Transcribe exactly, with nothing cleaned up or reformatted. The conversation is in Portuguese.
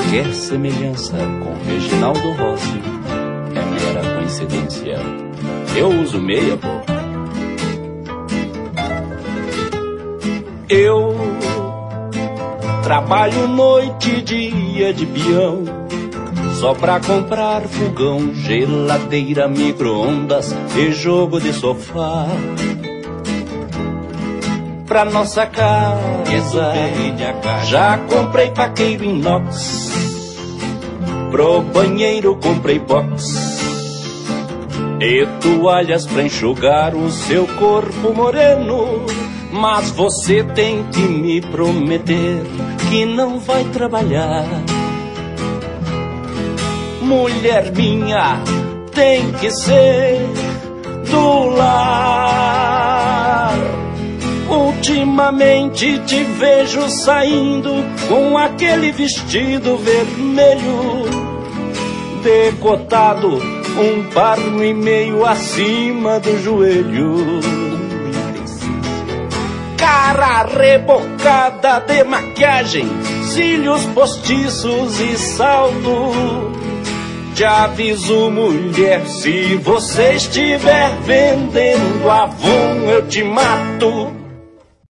Qualquer semelhança com Reginaldo Rossi é mera coincidência. Eu uso meia, pô. Eu trabalho noite e dia de peão, só pra comprar fogão, geladeira, micro-ondas e jogo de sofá. Pra nossa casa já comprei paqueiro inox, pro banheiro comprei box e toalhas pra enxugar o seu corpo moreno. Mas você tem que me prometer que não vai trabalhar. Mulher minha tem que ser do lar. Ultimamente te vejo saindo com aquele vestido vermelho decotado, um palmo e meio acima do joelho. Cara rebocada de maquiagem, cílios postiços e salto. Te aviso, mulher, se você estiver vendendo Avon, eu te mato.